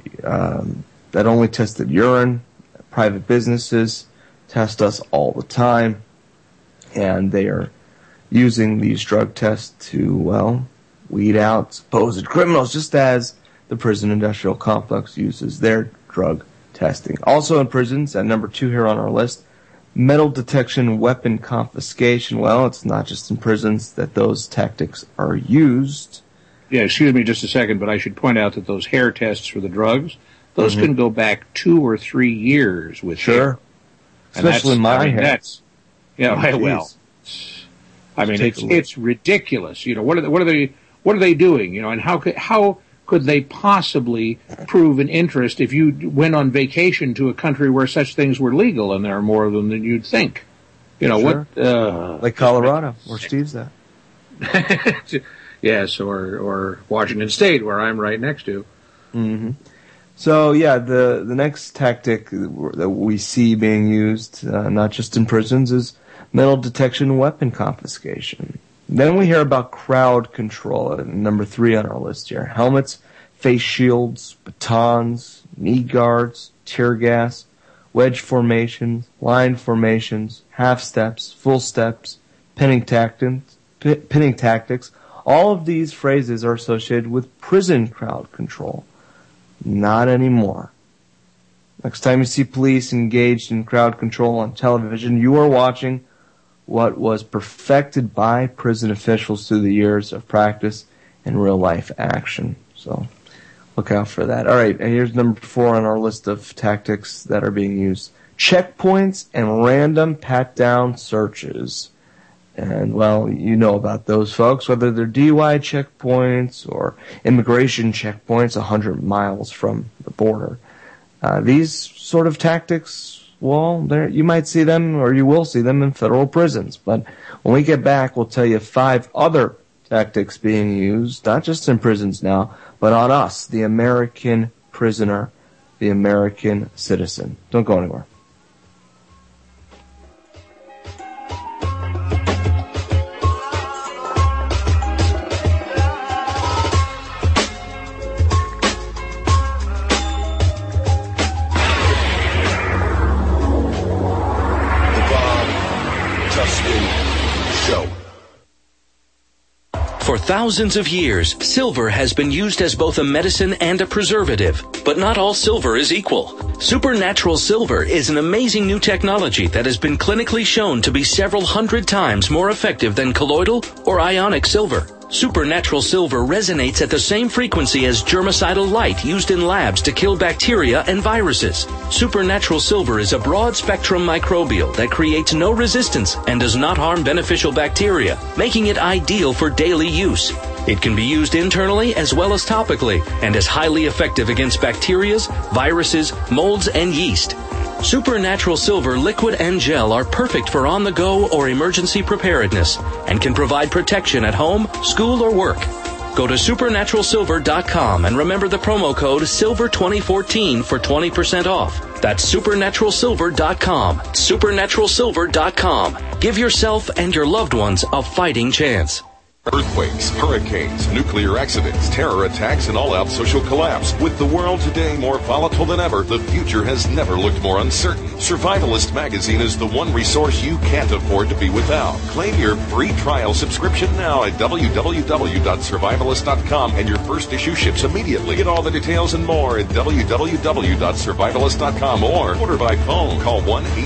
urine. Private businesses test us all the time, and they are using these drug tests to, well, weed out supposed criminals, just as the prison industrial complex uses their drug testing. Also in prisons, at number 2 here on our list, metal detection weapon confiscation. Well, it's not just in prisons that those tactics are used. Yeah, excuse me just a second, but I should point out that those hair tests for the drugs, those can go back 2 or 3 years with hair. Especially my hair. It's ridiculous. You know, what are they doing? You know, and how could they possibly prove an interest if you went on vacation to a country where such things were legal, and there are more of them than you'd think? You know, like Colorado, where Steve's at. Yes, or Washington State, where I'm right next to. Mm-hmm. So, yeah, the next tactic that we see being used, not just in prisons, is metal detection weapon confiscation. Then we hear about crowd control, number 3 on our list here. Helmets, face shields, batons, knee guards, tear gas, wedge formations, line formations, half steps, full steps, pinning tactics. All of these phrases are associated with prison crowd control. Not anymore. Next time you see police engaged in crowd control on television, you are watching what was perfected by prison officials through the years of practice and real-life action. So look out for that. All right, and here's number 4 on our list of tactics that are being used. Checkpoints and random pat-down searches. And, well, you know about those folks, whether they're DUI checkpoints or immigration checkpoints 100 miles from the border. These sort of tactics, well, you might see them, or you will see them in federal prisons. But when we get back, we'll tell you 5 other tactics being used, not just in prisons now, but on us, the American prisoner, the American citizen. Don't go anywhere. For thousands of years, silver has been used as both a medicine and a preservative. But not all silver is equal. Supernatural Silver is an amazing new technology that has been clinically shown to be several hundred times more effective than colloidal or ionic silver. Supernatural Silver resonates at the same frequency as germicidal light used in labs to kill bacteria and viruses. Supernatural Silver is a broad-spectrum microbial that creates no resistance and does not harm beneficial bacteria, making it ideal for daily use. It can be used internally as well as topically and is highly effective against bacteria, viruses, molds, and yeast. Supernatural Silver liquid and gel are perfect for on-the-go or emergency preparedness and can provide protection at home, school, or work. Go to supernaturalsilver.com and remember the promo code SILVER2014 for 20% off. That's supernaturalsilver.com. Supernaturalsilver.com. Give yourself and your loved ones a fighting chance. Earthquakes, hurricanes, nuclear accidents, terror attacks, and all-out social collapse. With the world today more volatile than ever, the future has never looked more uncertain. Survivalist magazine is the one resource you can't afford to be without. Claim your free trial subscription now at www.survivalist.com, and your first issue ships immediately. Get all the details and more at www.survivalist.com or order by phone. Call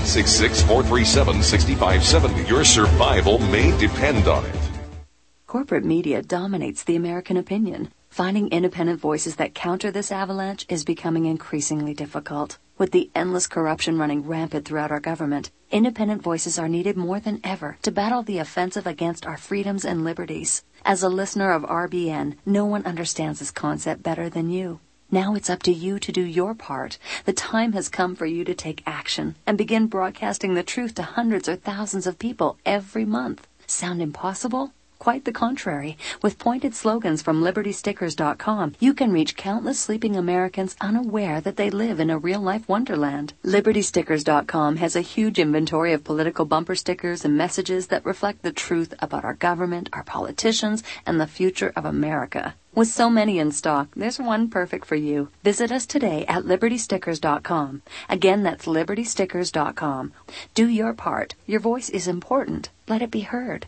1-866-437-6570. Your survival may depend on it. Corporate media dominates the American opinion. Finding independent voices that counter this avalanche is becoming increasingly difficult. With the endless corruption running rampant throughout our government, independent voices are needed more than ever to battle the offensive against our freedoms and liberties. As a listener of RBN, no one understands this concept better than you. Now it's up to you to do your part. The time has come for you to take action and begin broadcasting the truth to hundreds or thousands of people every month. Sound impossible? Quite the contrary. With pointed slogans from LibertyStickers.com, you can reach countless sleeping Americans unaware that they live in a real-life wonderland. LibertyStickers.com has a huge inventory of political bumper stickers and messages that reflect the truth about our government, our politicians, and the future of America. With so many in stock, there's one perfect for you. Visit us today at LibertyStickers.com. Again, that's LibertyStickers.com. Do your part. Your voice is important. Let it be heard.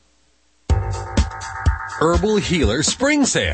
Herbal Healer Spring Sale.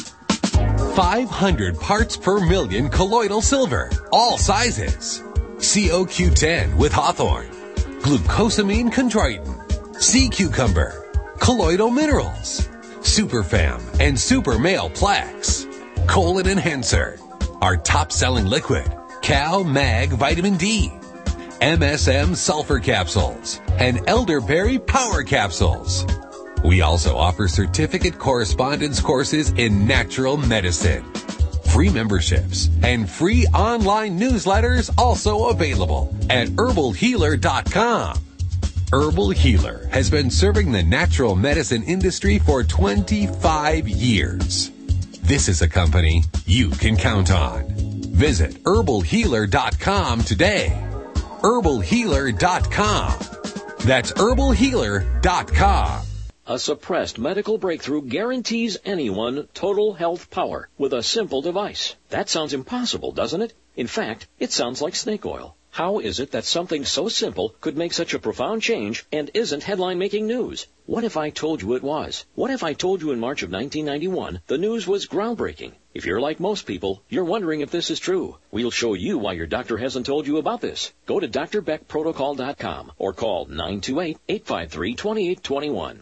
500 parts per million colloidal silver, all sizes. COQ10 with hawthorn, glucosamine chondroitin, sea cucumber, colloidal minerals, Superfam and Super Male Plex, colon enhancer, our top-selling liquid, Cal Mag Vitamin D, MSM sulfur capsules, and elderberry power capsules. We also offer certificate correspondence courses in natural medicine. Free memberships and free online newsletters also available at herbalhealer.com. Herbal Healer has been serving the natural medicine industry for 25 years. This is a company you can count on. Visit herbalhealer.com today. herbalhealer.com. That's herbalhealer.com. A suppressed medical breakthrough guarantees anyone total health power with a simple device. That sounds impossible, doesn't it? In fact, it sounds like snake oil. How is it that something so simple could make such a profound change and isn't headline-making news? What if I told you it was? What if I told you in March of 1991 the news was groundbreaking? If you're like most people, you're wondering if this is true. We'll show you why your doctor hasn't told you about this. Go to drbeckprotocol.com or call 928-853-2821.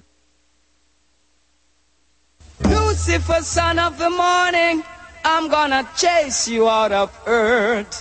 Lucifer, son of the morning, I'm gonna chase you out of earth.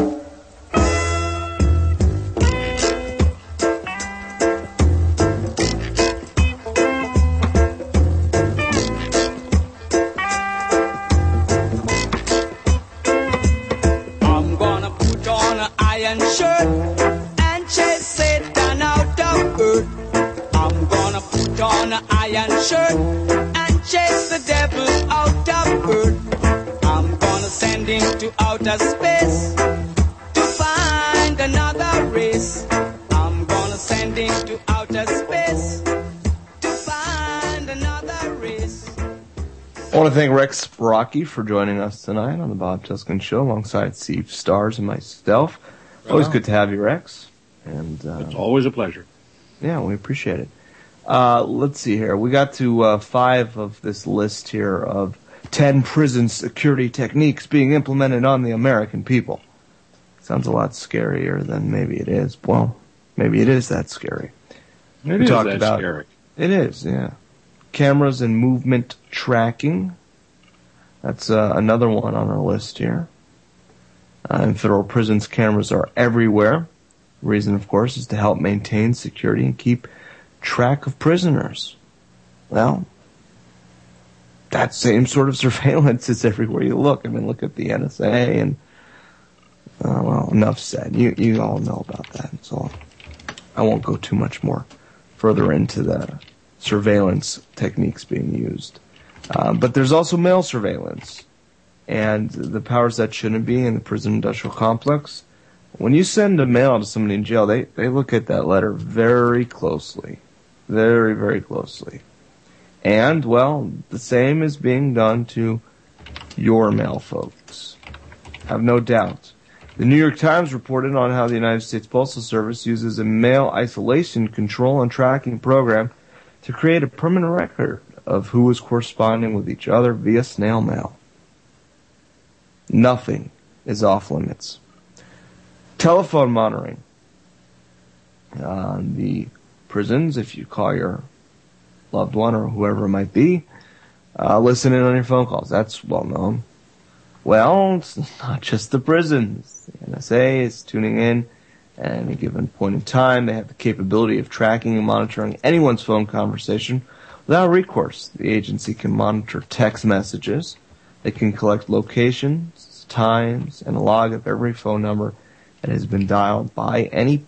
I'm gonna put on an iron shirt and chase Satan out of earth. I'm gonna put on an iron shirt, chase the devil out of earth. I'm gonna send him to outer space to find another race. I'm gonna send him to outer space to find another race. I want to thank Rex Rocky for joining us tonight on the Bob Tuscan Show alongside Steve Stars and myself. Always good to have you, Rex. And it's always a pleasure. Yeah, we appreciate it. Let's see here. We got to 5 of this list here of 10 prison security techniques being implemented on the American people. Sounds a lot scarier than maybe it is. Well, maybe it is that scary. It is that scary. It is, yeah. Cameras and movement tracking. That's another one on our list here. In federal prisons, cameras are everywhere. The reason, of course, is to help maintain security and keep track of prisoners. Well, that same sort of surveillance is everywhere you look. I mean, look at the NSA and, well, enough said. You all know about that. So I won't go too much more further into the surveillance techniques being used. But there's also mail surveillance. And the powers that shouldn't be in the prison industrial complex, when you send a mail to somebody in jail, they look at that letter very closely. Very, very closely. And, well, the same is being done to your mail, folks. Have no doubt. The New York Times reported on how the United States Postal Service uses a mail isolation control and tracking program to create a permanent record of who is corresponding with each other via snail mail. Nothing is off limits. Telephone monitoring. The prisons, if you call your loved one or whoever it might be, listen in on your phone calls. That's well known. Well, it's not just the prisons. The NSA is tuning in at any given point in time. They have the capability of tracking and monitoring anyone's phone conversation without recourse. The agency can monitor text messages. They can collect locations, times, and a log of every phone number that has been dialed by any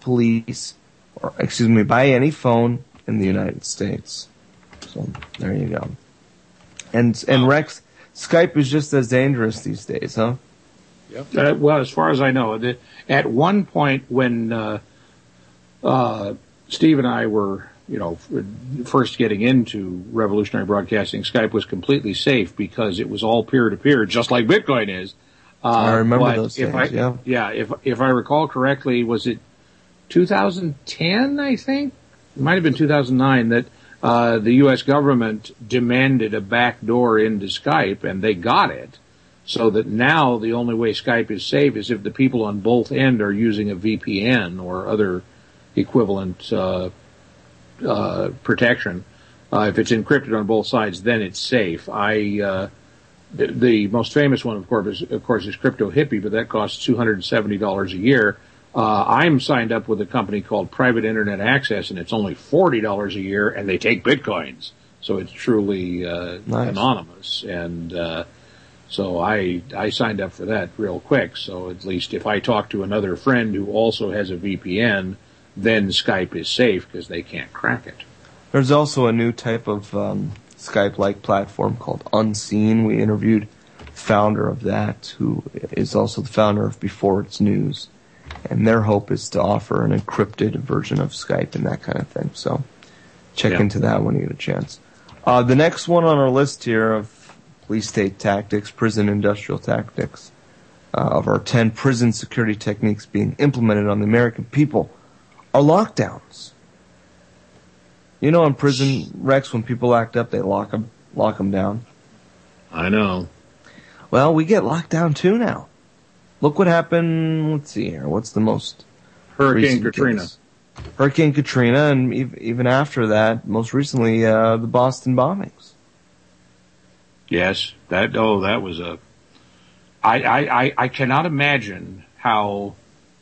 by any phone in the United States. So there you go. And Rex, Skype is just as dangerous these days, huh? Yep. Well, as far as I know, at one point when Steve and I were, first getting into revolutionary broadcasting, Skype was completely safe because it was all peer-to-peer, just like Bitcoin is. I remember those days, yeah. If I recall correctly, was it 2010, I think? It might have been 2009 that the U.S. government demanded a backdoor into Skype, and they got it. So that now the only way Skype is safe is if the people on both end are using a VPN or other equivalent protection. If it's encrypted on both sides, then it's safe. The most famous one, of course, is Crypto Hippie, but that costs $270 a year. I'm signed up with a company called Private Internet Access, and it's only $40 a year, and they take Bitcoins. So it's truly anonymous. And so I signed up for that real quick. So at least if I talk to another friend who also has a VPN, then Skype is safe because they can't crack it. There's also a new type of Skype-like platform called Unseen. We interviewed the founder of that, who is also the founder of Before It's News. And their hope is to offer an encrypted version of Skype and that kind of thing. So check into that when you get a chance. The next one on our list here of police state tactics, prison industrial tactics, of our 10 prison security techniques being implemented on the American people are lockdowns. You know, in prison, Rex, when people act up, they lock them down. I know. Well, we get locked down too now. Look what happened, let's see here, what's the most Hurricane Katrina. Case? Hurricane Katrina, and even after that, most recently, the Boston bombings. Yes, that was I cannot imagine how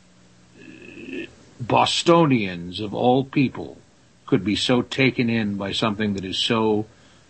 Bostonians of all people could be so taken in by something that is so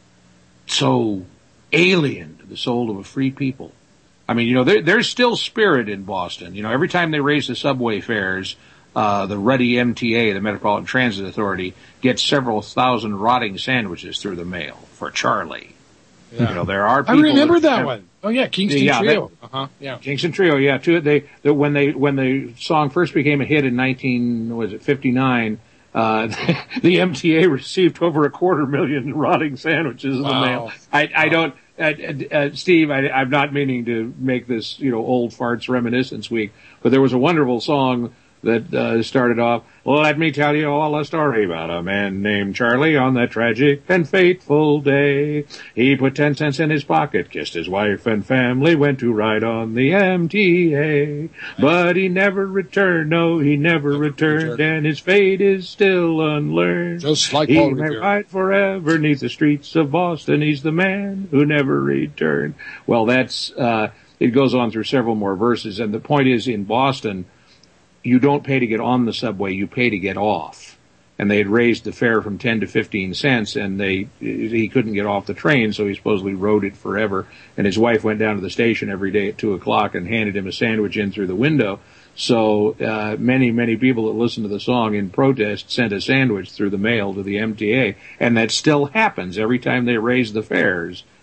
alien to the soul of a free people. I mean, there's still spirit in Boston. Every time they raise the subway fares, the Ruddy MTA, the Metropolitan Transit Authority, gets several thousand rotting sandwiches through the mail for Charlie. Yeah. There are people. I remember that one. Oh yeah, Kingston Trio. Kingston Trio. Yeah, when the song first became a hit in 1959, the MTA received over 250,000 rotting sandwiches in the mail. I don't. Steve, I'm not meaning to make this, old farts reminiscence week, but there was a wonderful song that started off, let me tell you all a story about a man named Charlie on that tragic and fateful day. He put 10 cents in his pocket, kissed his wife and family, went to ride on the MTA. But he never returned, no, he never returned, and his fate is still unlearned. Just like he may ride forever neath the streets of Boston. He's the man who never returned. Well, that's, it goes on through several more verses, and the point is, in Boston, you don't pay to get on the subway, you pay to get off. And they had raised the fare from 10 to 15 cents, and he couldn't get off the train, so he supposedly rode it forever. And his wife went down to the station every day at 2 o'clock and handed him a sandwich in through the window. So many, many people that listened to the song in protest sent a sandwich through the mail to the MTA, and that still happens every time they raise the fares.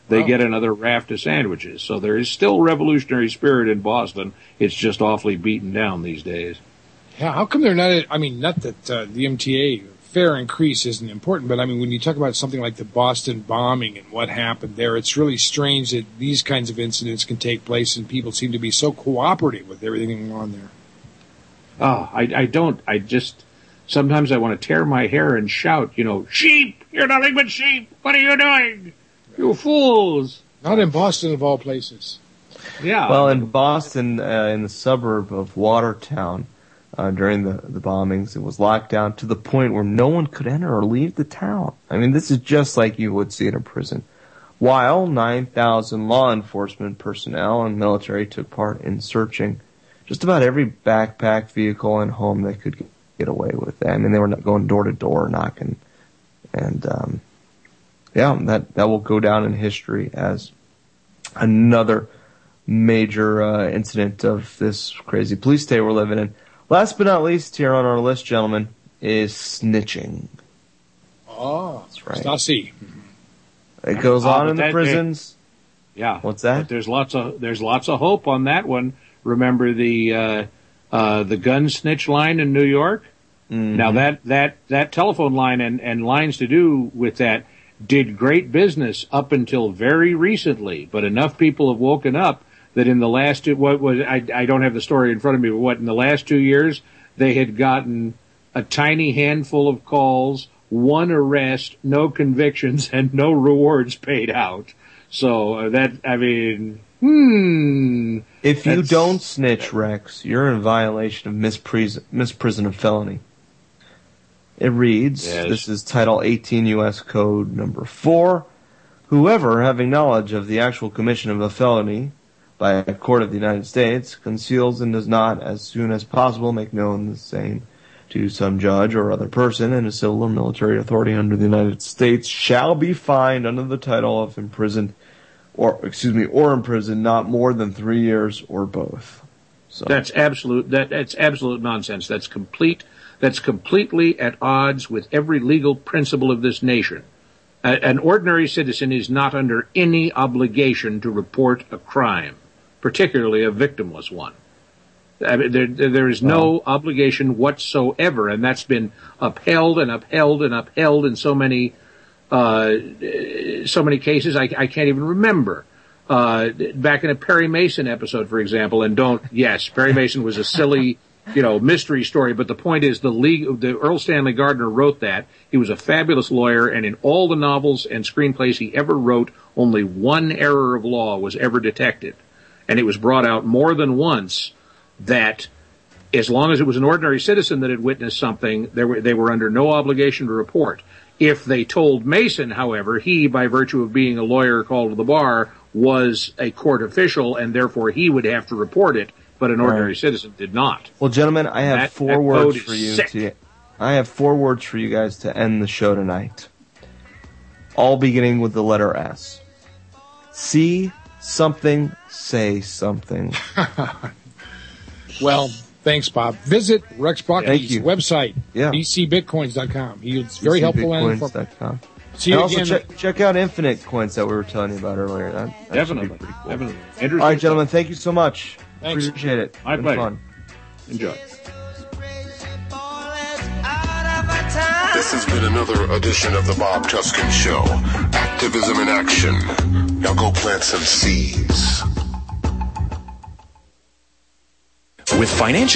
they get another raft of sandwiches. So there is still revolutionary spirit in Boston. It's just awfully beaten down these days. Yeah, how come they're not, not that the MTA fare increase isn't important, but when you talk about something like the Boston bombing and what happened there, it's really strange that these kinds of incidents can take place and people seem to be so cooperative with everything going on there. Oh, I just, sometimes I want to tear my hair and shout, sheep! You're nothing but sheep! What are you doing? You fools! Not in Boston, of all places. Yeah. Well, in Boston, in the suburb of Watertown, during the bombings, it was locked down to the point where no one could enter or leave the town. This is just like you would see in a prison. While 9,000 law enforcement personnel and military took part in searching just about every backpack, vehicle, and home they could get away with. They were going door to door knocking. And, that will go down in history as another major incident of this crazy police state we're living in. Last but not least here on our list, gentlemen, is snitching. Oh, that's right. Stasi. It goes on in the prisons. Yeah. What's that? But there's lots of hope on that one. Remember the gun snitch line in New York? Mm-hmm. Now that telephone line and lines to do with that did great business up until very recently, but enough people have woken up that in the last I don't have the story in front of me, but in the last 2 years, they had gotten a tiny handful of calls, one arrest, no convictions, and no rewards paid out. So if you don't snitch, Rex, you're in violation of misprison of felony. It reads, yes. This is Title 18 U.S. Code number 4. Whoever, having knowledge of the actual commission of a felony by a court of the United States, conceals and does not, as soon as possible, make known the same to some judge or other person in a civil or military authority under the United States, shall be fined under the title of imprisoned not more than 3 years or both. So that's absolute nonsense. That's completely at odds with every legal principle of this nation. An ordinary citizen is not under any obligation to report a crime, particularly a victimless one. There is no obligation whatsoever, and that's been upheld and upheld and upheld in so many cases I can't even remember. Back in a Perry Mason episode, for example, Perry Mason was a silly, mystery story, but the point is the Earl Stanley Gardner wrote that. He was a fabulous lawyer, and in all the novels and screenplays he ever wrote, only one error of law was ever detected. And it was brought out more than once that as long as it was an ordinary citizen that had witnessed something, they were under no obligation to report. If they told Mason, however, he, by virtue of being a lawyer called to the bar, was a court official, and therefore he would have to report it, but an ordinary citizen did not. Well, gentlemen, I have four words for you. I have 4 words for you guys to end the show tonight. All beginning with the letter S. See something, say something. Well, thanks, Bob. Visit Rex Brockey's website, bcbitcoins.com. He's very helpful and informative. See you and again. Also check out Infinite Coins that we were telling you about earlier. That Definitely. Cool. Definitely. All right, gentlemen, thank you so much. Thanks. Appreciate it. My pleasure. Fun. Enjoy. This has been another edition of the Bob Tuskin Show. Activism in action. Now go plant some seeds. With financial